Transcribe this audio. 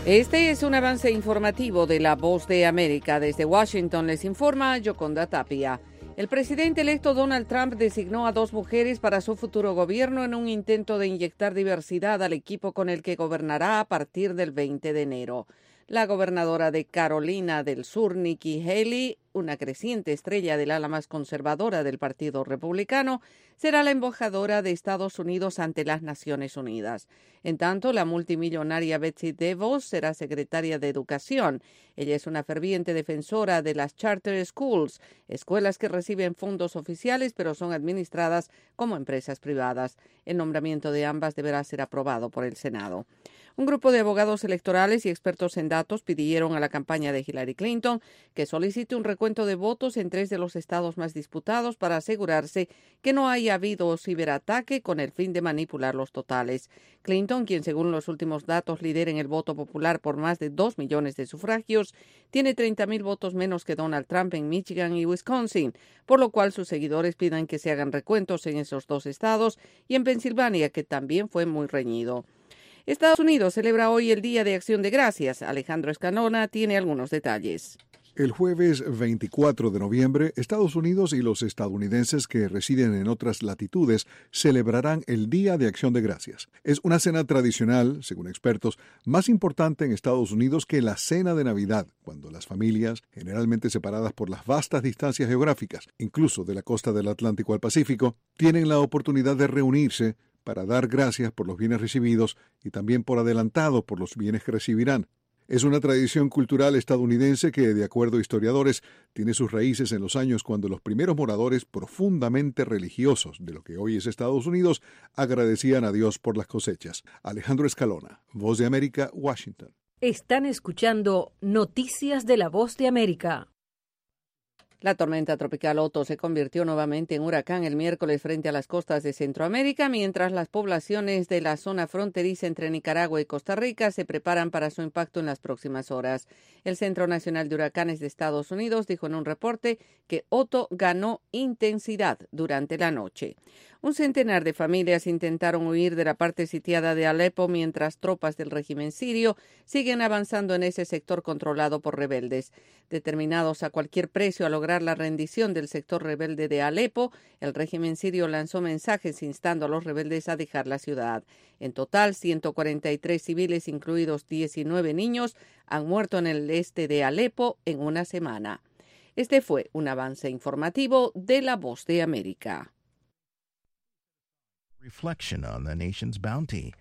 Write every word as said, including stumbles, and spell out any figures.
Este es un avance informativo de La Voz de América. Desde Washington les informa Yoconda Tapia. El presidente electo Donald Trump designó a dos mujeres para su futuro gobierno en un intento de inyectar diversidad al equipo con el que gobernará a partir del veinte de enero. La gobernadora de Carolina del Sur, Nikki Haley, una creciente estrella del ala más conservadora del Partido Republicano, será la embajadora de Estados Unidos ante las Naciones Unidas. En tanto, la multimillonaria Betsy DeVos será secretaria de Educación. Ella es una ferviente defensora de las charter schools, escuelas que reciben fondos oficiales pero son administradas como empresas privadas. El nombramiento de ambas deberá ser aprobado por el Senado. Un grupo de abogados electorales y expertos en datos pidieron a la campaña de Hillary Clinton que solicite un recuento de votos en tres de los estados más disputados para asegurarse que no haya habido ciberataque con el fin de manipular los totales. Clinton, quien según los últimos datos lidera en el voto popular por más de dos millones de sufragios, tiene treinta mil votos menos que Donald Trump en Michigan y Wisconsin, por lo cual sus seguidores piden que se hagan recuentos en esos dos estados y en Pensilvania, que también fue muy reñido. Estados Unidos celebra hoy el Día de Acción de Gracias. Alejandro Escalona tiene algunos detalles. El jueves veinticuatro de noviembre, Estados Unidos y los estadounidenses que residen en otras latitudes celebrarán el Día de Acción de Gracias. Es una cena tradicional, según expertos, más importante en Estados Unidos que la cena de Navidad, cuando las familias, generalmente separadas por las vastas distancias geográficas, incluso de la costa del Atlántico al Pacífico, tienen la oportunidad de reunirse para dar gracias por los bienes recibidos y también por adelantado por los bienes que recibirán. Es una tradición cultural estadounidense que, de acuerdo a historiadores, tiene sus raíces en los años cuando los primeros moradores profundamente religiosos de lo que hoy es Estados Unidos agradecían a Dios por las cosechas. Alejandro Escalona, Voz de América, Washington. Están escuchando Noticias de la Voz de América. La tormenta tropical Otto se convirtió nuevamente en huracán el miércoles frente a las costas de Centroamérica, mientras las poblaciones de la zona fronteriza entre Nicaragua y Costa Rica se preparan para su impacto en las próximas horas. El Centro Nacional de Huracanes de Estados Unidos dijo en un reporte que Otto ganó intensidad durante la noche. Un centenar de familias intentaron huir de la parte sitiada de Alepo mientras tropas del régimen sirio siguen avanzando en ese sector controlado por rebeldes. Determinados a cualquier precio a lograr la rendición del sector rebelde de Alepo, el régimen sirio lanzó mensajes instando a los rebeldes a dejar la ciudad. En total, ciento cuarenta y tres civiles, incluidos diecinueve niños, han muerto en el este de Alepo en una semana. Este fue un avance informativo de La Voz de América. Reflection on the nation's bounty.